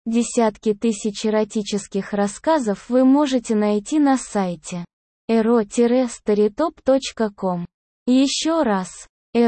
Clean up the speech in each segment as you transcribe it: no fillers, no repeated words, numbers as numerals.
Десятки тысяч эротических рассказов вы можете найти на сайте ero-storytop.com. Еще раз,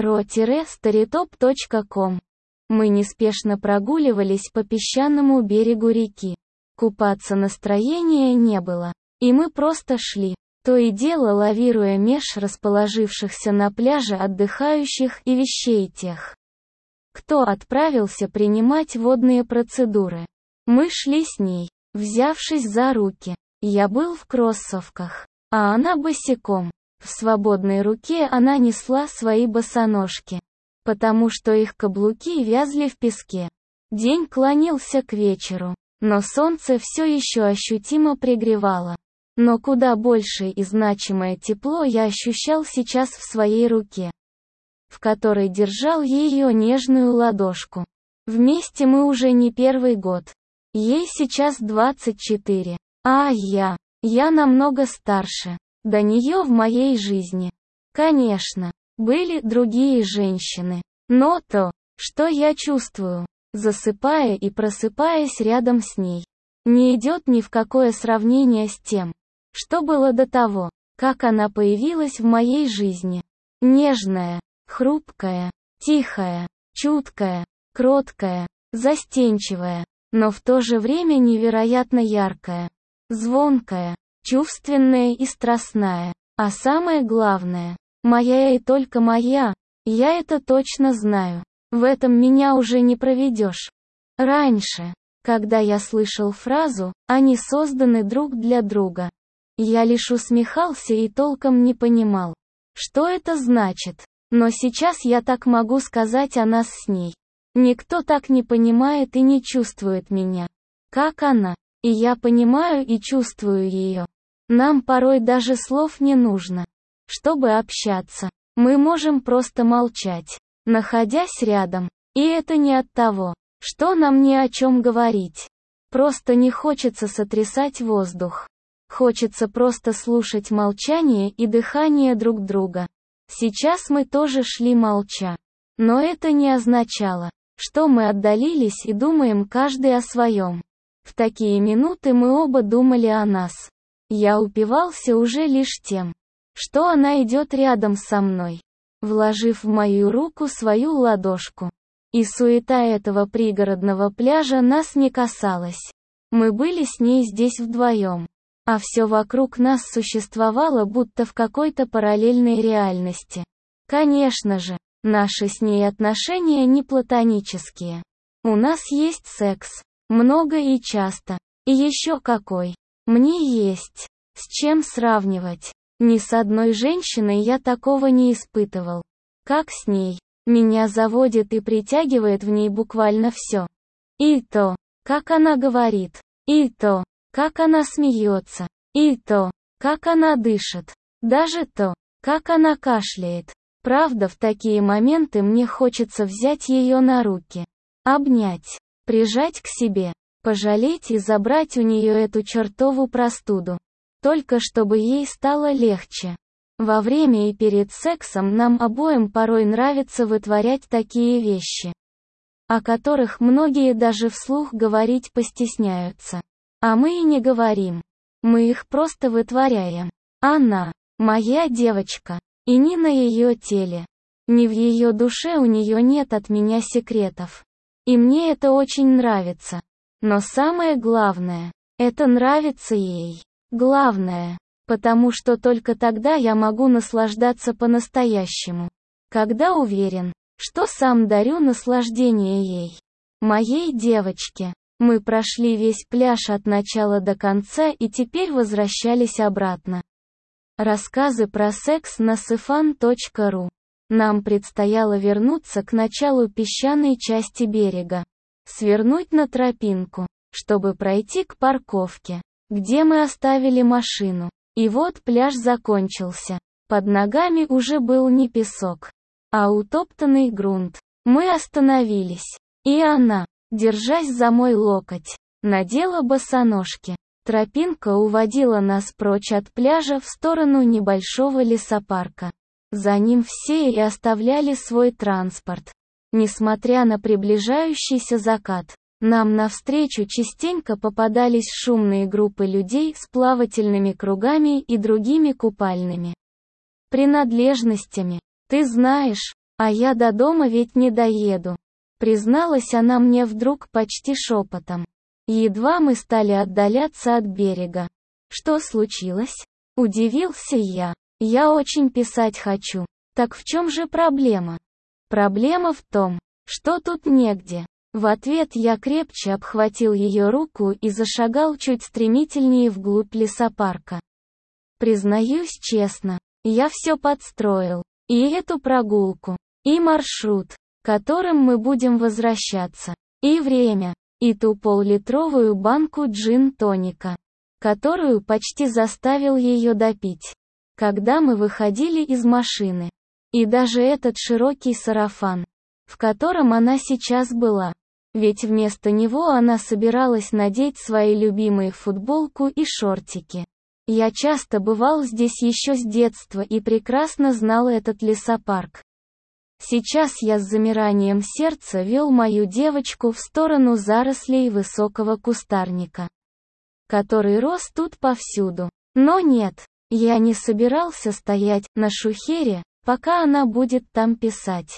ero-storytop.com. Мы неспешно прогуливались по песчаному берегу реки. Купаться настроения не было, и мы просто шли, то и дело лавируя меж расположившихся на пляже отдыхающих и вещей тех, кто отправился принимать водные процедуры. Мы шли с ней, взявшись за руки. Я был в кроссовках, а она босиком. В свободной руке она несла свои босоножки, потому что их каблуки вязли в песке. День клонился к вечеру, но солнце все еще ощутимо пригревало. Но куда большее и значимое тепло я ощущал сейчас в своей руке, в которой держал ее нежную ладошку. Вместе мы уже не первый год. Ей сейчас 24, а я намного старше. До нее в моей жизни, конечно, были другие женщины. Но то, что я чувствую, засыпая и просыпаясь рядом с ней, не идет ни в какое сравнение с тем, что было до того, как она появилась в моей жизни. Нежная, хрупкая, тихая, чуткая, кроткая, застенчивая, но в то же время невероятно яркая, звонкая, чувственная и страстная. А самое главное, моя и только моя, я это точно знаю. В этом меня уже не проведешь. Раньше, когда я слышал фразу «они созданы друг для друга», я лишь усмехался и толком не понимал, что это значит. Но сейчас я так могу сказать о нас с ней. Никто так не понимает и не чувствует меня, как она. И я понимаю и чувствую ее. Нам порой даже слов не нужно, чтобы общаться. Мы можем просто молчать, находясь рядом. И это не от того, что нам ни о чем говорить. Просто не хочется сотрясать воздух. Хочется просто слушать молчание и дыхание друг друга. Сейчас мы тоже шли молча. Но это не означало, что мы отдалились и думаем каждый о своем. В такие минуты мы оба думали о нас. Я упивался уже лишь тем, что она идет рядом со мной, вложив в мою руку свою ладошку. И суета этого пригородного пляжа нас не касалась. Мы были с ней здесь вдвоем, а все вокруг нас существовало будто в какой-то параллельной реальности. Конечно же, наши с ней отношения не платонические. У нас есть секс. Много и часто. И еще какой. Мне есть с чем сравнивать. Ни с одной женщиной я такого не испытывал, как с ней. Меня заводит и притягивает в ней буквально все. И то, как она говорит. И то, как она смеется. И то, как она дышит. Даже то, как она кашляет. Правда, в такие моменты мне хочется взять ее на руки, обнять, прижать к себе, пожалеть и забрать у нее эту чертову простуду. Только чтобы ей стало легче. Во время и перед сексом нам обоим порой нравится вытворять такие вещи, о которых многие даже вслух говорить постесняются. А мы и не говорим. Мы их просто вытворяем. Она, моя девочка, и ни на ее теле, ни в ее душе у нее нет от меня секретов. И мне это очень нравится. Но самое главное, это нравится ей. Главное, потому что только тогда я могу наслаждаться по-настоящему. Когда уверен, что сам дарю наслаждение ей. Моей девочке. Мы прошли весь пляж от начала до конца и теперь возвращались обратно. Рассказы про секс на sfan.ru. Нам предстояло вернуться к началу песчаной части берега. Свернуть на тропинку, чтобы пройти к парковке, где мы оставили машину. И вот пляж закончился. Под ногами уже был не песок, а утоптанный грунт. Мы остановились. И она, держась за мой локоть, надела босоножки. Тропинка уводила нас прочь от пляжа в сторону небольшого лесопарка. За ним все и оставляли свой транспорт. Несмотря на приближающийся закат, Нам навстречу частенько попадались шумные группы людей с плавательными кругами и другими купальными принадлежностями. «Ты знаешь, а я до дома ведь не доеду», призналась она мне вдруг почти шепотом. Едва мы стали отдаляться от берега. «Что случилось?» — удивился я. «Я очень писать хочу». «Так в чем же проблема?» «Проблема в том, что тут негде». В ответ я крепче обхватил ее руку и зашагал чуть стремительнее вглубь лесопарка. Признаюсь честно, я все подстроил. И эту прогулку, и маршрут, которым мы будем возвращаться, и время, и ту пол-литровую банку джин-тоника, которую почти заставил ее допить, когда мы выходили из машины. И даже этот широкий сарафан, в котором она сейчас была. Ведь вместо него она собиралась надеть свои любимые футболку и шортики. Я часто бывал здесь еще с детства и прекрасно знал этот лесопарк. Сейчас я с замиранием сердца вел мою девочку в сторону зарослей высокого кустарника, который рос тут повсюду. Но нет, я не собирался стоять на шухере, пока она будет там писать.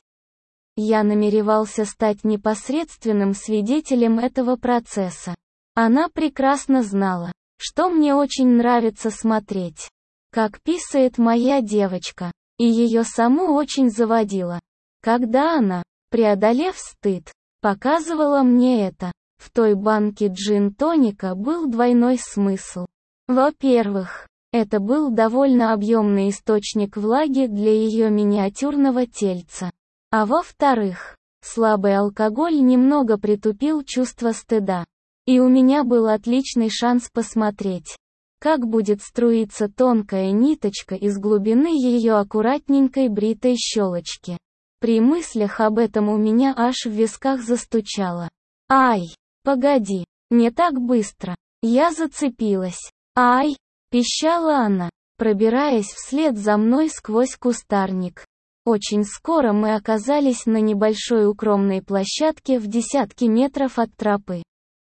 Я намеревался стать непосредственным свидетелем этого процесса. Она прекрасно знала, что мне очень нравится смотреть, как писает моя девочка, и ее саму очень заводило, когда она, преодолев стыд, показывала мне это. В той банке джин-тоника был двойной смысл. Во-первых, это был довольно объемный источник влаги для ее миниатюрного тельца. А во-вторых, слабый алкоголь немного притупил чувство стыда. И у меня был отличный шанс посмотреть, как будет струиться тонкая ниточка из глубины ее аккуратненькой бритой щелочки. При мыслях об этом у меня аж в висках застучало. «Ай, погоди, не так быстро». Я зацепилась. «Ай!» — пищала она, пробираясь вслед за мной сквозь кустарник. Очень скоро мы оказались на небольшой укромной площадке в десятки метров от тропы.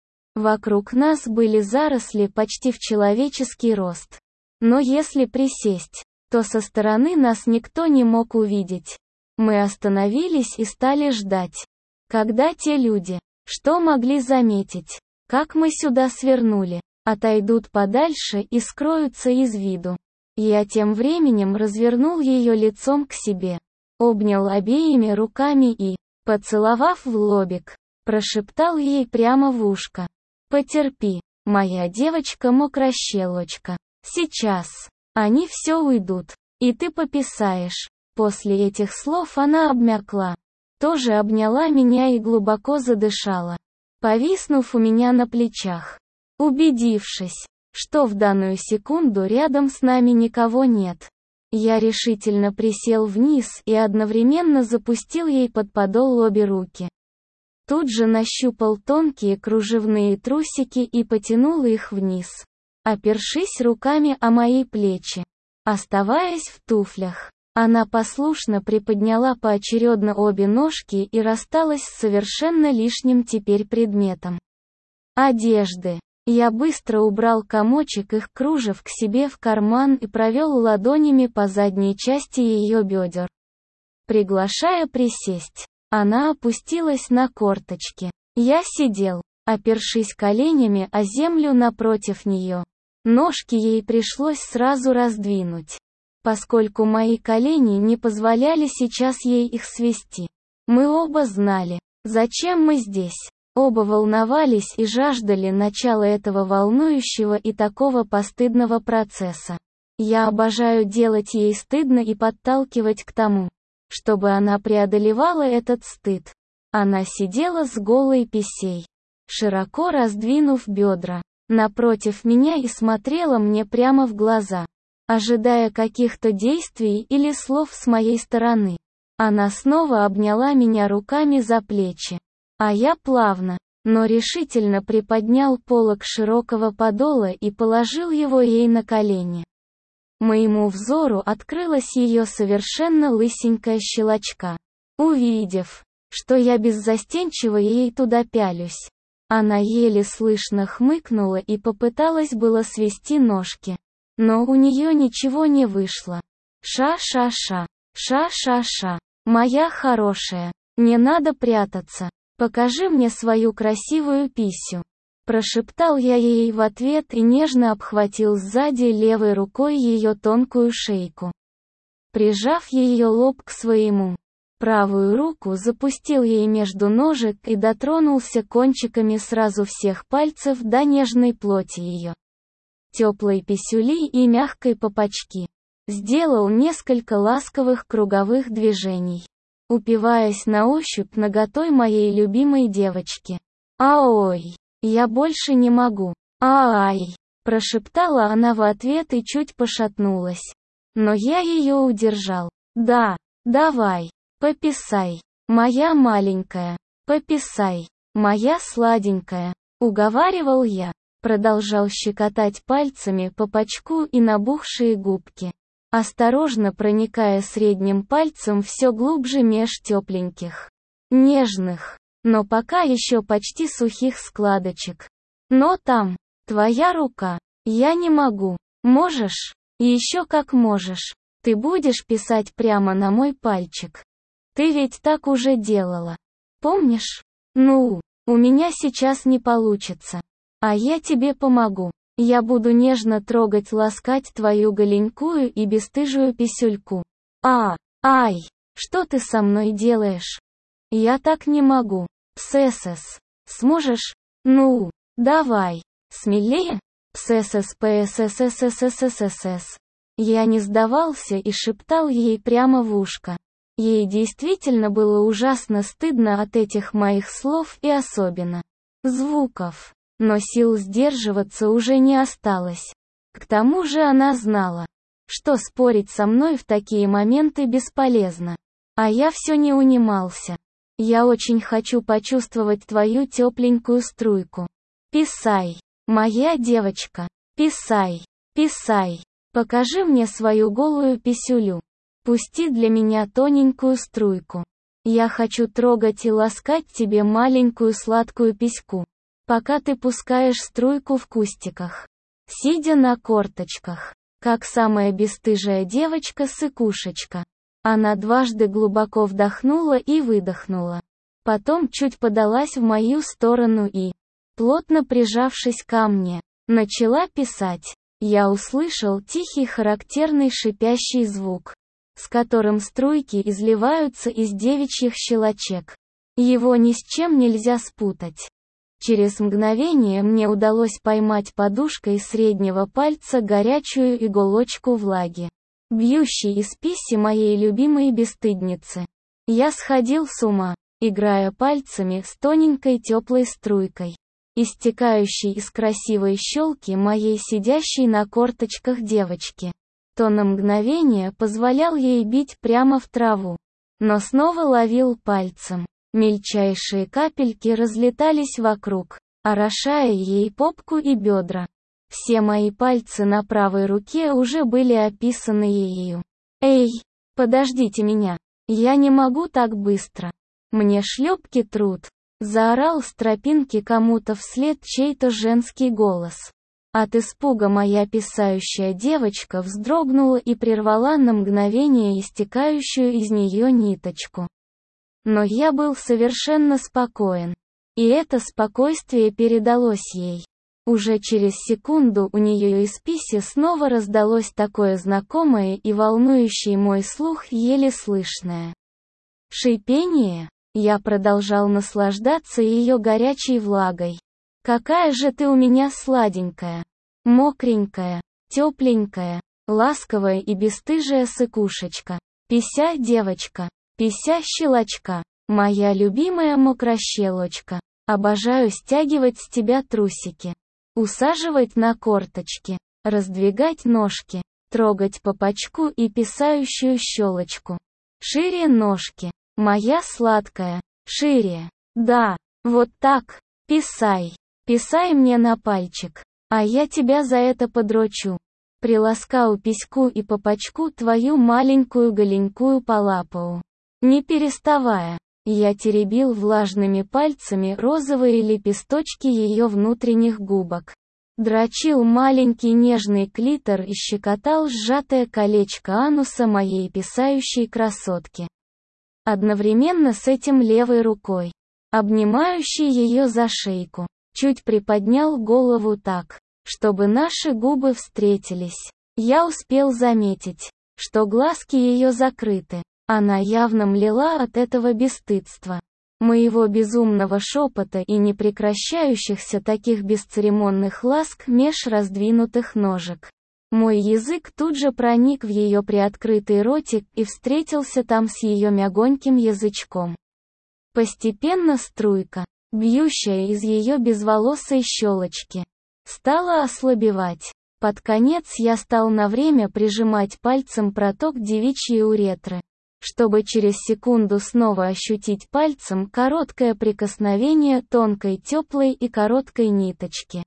Вокруг нас были заросли почти в человеческий рост. Но если присесть, то со стороны нас никто не мог увидеть. Мы остановились и стали ждать, когда те люди, что могли заметить, как мы сюда свернули, отойдут подальше и скроются из виду. Я тем временем развернул ее лицом к себе. Обнял обеими руками и, поцеловав в лобик, прошептал ей прямо в ушко. «Потерпи, моя девочка-мокрощелочка. Сейчас. Они все уйдут, и ты пописаешь». После этих слов она обмякла. Тоже обняла меня и глубоко задышала, повиснув у меня на плечах. Убедившись, что в данную секунду рядом с нами никого нет, я решительно присел вниз и одновременно запустил ей под подол обе руки. Тут же нащупал тонкие кружевные трусики и потянул их вниз, опершись руками о мои плечи. Оставаясь в туфлях, она послушно приподняла поочередно обе ножки и рассталась с совершенно лишним теперь предметом одежды. Я быстро убрал комочек их кружев к себе в карман и провел ладонями по задней части ее бедер, приглашая присесть. Она опустилась на корточки. Я сидел, опершись коленями о землю напротив нее. Ножки ей пришлось сразу раздвинуть, поскольку мои колени не позволяли сейчас ей их свести. Мы оба знали, зачем мы здесь. Оба волновались и жаждали начала этого волнующего и такого постыдного процесса. Я обожаю делать ей стыдно и подталкивать к тому, чтобы она преодолевала этот стыд. Она сидела с голой писей, широко раздвинув бедра, напротив меня и смотрела мне прямо в глаза, ожидая каких-то действий или слов с моей стороны. Она снова обняла меня руками за плечи. А я плавно, но решительно приподнял полог широкого подола и положил его ей на колени. Моему взору открылась ее совершенно лысенькая щелочка. Увидев, что я беззастенчиво ей туда пялюсь, Она еле слышно хмыкнула и попыталась было свести ножки. Но у нее ничего не вышло. Ша-ша-ша, ша-ша-ша, моя хорошая, не надо прятаться, покажи мне свою красивую писю. Прошептал я ей в ответ и нежно обхватил сзади левой рукой ее тонкую шейку. Прижав ее лоб к своему, правую руку запустил ей между ножек и дотронулся кончиками сразу всех пальцев до нежной плоти ее теплой писюли и мягкой попочки. Сделал несколько ласковых круговых движений, упиваясь на ощупь наготой моей любимой девочки. «Ой, я больше не могу. Ай!» прошептала она в ответ и чуть пошатнулась. Но я ее удержал. «Да, давай, пописай, моя маленькая, пописай, моя сладенькая», уговаривал я. Продолжал щекотать пальцами по пачку и набухшие губки, осторожно проникая средним пальцем все глубже меж тепленьких, нежных, но пока еще почти сухих складочек. «Но там, твоя рука, я не могу. Можешь? Еще как можешь. Ты будешь писать прямо на мой пальчик. Ты ведь так уже делала. Помнишь? Ну, у меня сейчас не получится. А я тебе помогу. Я буду нежно трогать, ласкать твою голенькую и бесстыжую писюльку. Ай, что ты со мной делаешь? Я так не могу. Псэсэс. Сможешь? Ну, давай. Смелее? Псэсэс псссссссссс. Я не сдавался и шептал ей прямо в ушко. Ей действительно было ужасно стыдно от этих моих слов и особенно звуков. Но сил сдерживаться уже не осталось. К тому же она знала, что спорить со мной в такие моменты бесполезно. А я все не унимался. Я очень хочу почувствовать твою тепленькую струйку. Писай, моя девочка, писай, писай. Покажи мне свою голую писюлю. Пусти для меня тоненькую струйку. Я хочу трогать и ласкать тебе маленькую сладкую письку, пока ты пускаешь струйку в кустиках, сидя на корточках, как самая бесстыжая девочка-сыкушечка. Она дважды глубоко вдохнула и выдохнула. Потом чуть подалась в мою сторону и, плотно прижавшись ко мне, начала писать. Я услышал тихий характерный шипящий звук, с которым струйки изливаются из девичьих щелочек. Его ни с чем нельзя спутать. Через мгновение мне удалось поймать подушкой среднего пальца горячую иголочку влаги, бьющей из писи моей любимой бесстыдницы. Я сходил с ума, играя пальцами с тоненькой теплой струйкой, истекающей из красивой щелки моей сидящей на корточках девочки. То на мгновение позволял ей бить прямо в траву, но снова ловил пальцем. Мельчайшие капельки разлетались вокруг, орошая ей попку и бедра. Все мои пальцы на правой руке уже были описаны ею. «Эй, подождите меня, я не могу так быстро. Мне шлепки труд», — заорал с тропинки кому-то вслед чей-то женский голос. От испуга моя писающая девочка вздрогнула и прервала на мгновение истекающую из нее ниточку. Но я был совершенно спокоен. И это спокойствие передалось ей. Уже через секунду у нее из писи снова раздалось такое знакомое и волнующее мой слух еле слышное шипение. Я продолжал наслаждаться ее горячей влагой. «Какая же ты у меня сладенькая, мокренькая, тепленькая, ласковая и бесстыжая сыкушечка, пися девочка, пися щелочка, моя любимая мокрощелочка. Обожаю стягивать с тебя трусики, усаживать на корточки, раздвигать ножки, трогать попочку и писающую щелочку. Шире ножки, моя сладкая, шире. Да, вот так, писай, писай мне на пальчик, а я тебя за это подрочу. Приласкаю письку и попочку твою маленькую голенькую полапаю, не переставая. Я теребил влажными пальцами розовые лепесточки ее внутренних губок. Дрочил маленький нежный клитор и щекотал сжатое колечко ануса моей писающей красотки. Одновременно с этим левой рукой, обнимающей ее за шейку, чуть приподнял голову так, чтобы наши губы встретились. Я успел заметить, что глазки ее закрыты. Она явно млела от этого бесстыдства, моего безумного шепота и непрекращающихся таких бесцеремонных ласк меж раздвинутых ножек. Мой язык тут же проник в ее приоткрытый ротик и встретился там с ее мягоньким язычком. Постепенно струйка, бьющая из ее безволосой щелочки, стала ослабевать. Под конец я стал на время прижимать пальцем проток девичьей уретры, чтобы через секунду снова ощутить пальцем короткое прикосновение тонкой теплой и короткой ниточки,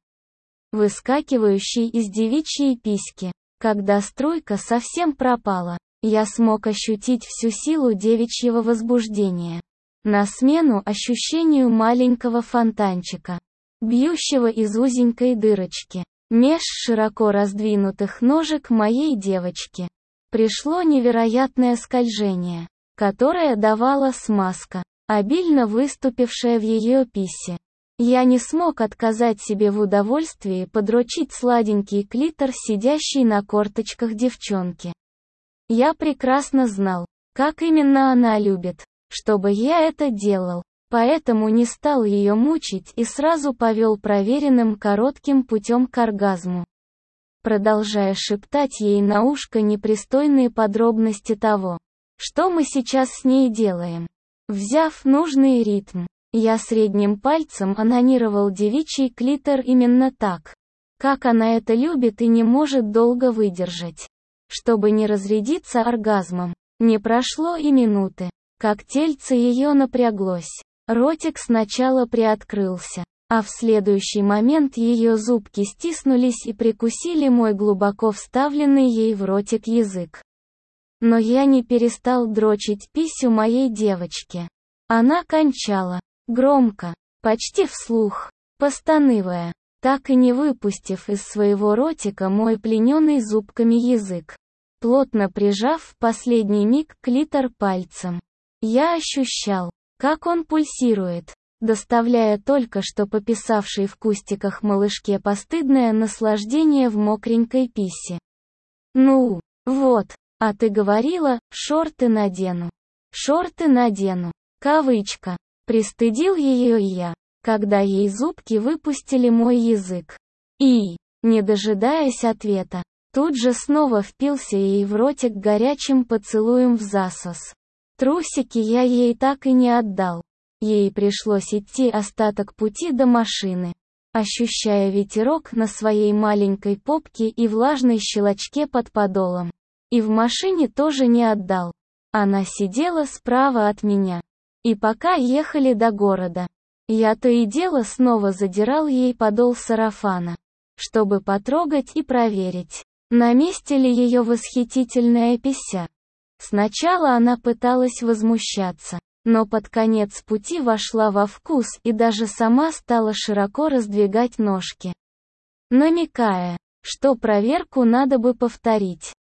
выскакивающей из девичьей письки. Когда струйка совсем пропала, я смог ощутить всю силу девичьего возбуждения. На смену ощущению маленького фонтанчика, бьющего из узенькой дырочки, меж широко раздвинутых ножек моей девочки, пришло невероятное скольжение, которое давала смазка, обильно выступившая в ее писе. Я не смог отказать себе в удовольствии подрочить сладенький клитор сидящей на корточках девчонки. Я прекрасно знал, как именно она любит, чтобы я это делал, поэтому не стал ее мучить и сразу повел проверенным коротким путем к оргазму, продолжая шептать ей на ушко непристойные подробности того, что мы сейчас с ней делаем. Взяв нужный ритм, я средним пальцем анонировал девичий клитор именно так, как она это любит и не может долго выдержать, чтобы не разрядиться оргазмом. Не прошло и минуты, как тельце ее напряглось. Ротик сначала приоткрылся, а в следующий момент ее зубки стиснулись и прикусили мой глубоко вставленный ей в ротик язык. Но я не перестал дрочить писю моей девочки. Она кончала, громко, почти вслух, постанывая, так и не выпустив из своего ротика мой плененный зубками язык, плотно прижав в последний миг клитор пальцем. Я ощущал, как он пульсирует, доставляя только что пописавшей в кустиках малышке постыдное наслаждение в мокренькой писе. «Ну, вот, а ты говорила, шорты надену. Шорты надену. Кавычка. Пристыдил ее я, когда ей зубки выпустили мой язык. И, не дожидаясь ответа, тут же снова впился ей в ротик горячим поцелуем в засос. Трусики я ей так и не отдал. Ей пришлось идти остаток пути до машины, ощущая ветерок на своей маленькой попке и влажной щелочке под подолом. И в машине тоже не отдал. Она сидела справа от меня. И пока ехали до города, я то и дело снова задирал ей подол сарафана, чтобы потрогать и проверить, на месте ли ее восхитительная пися. Сначала она пыталась возмущаться, но под конец пути вошла во вкус и даже сама стала широко раздвигать ножки, намекая, что проверку надо бы повторить.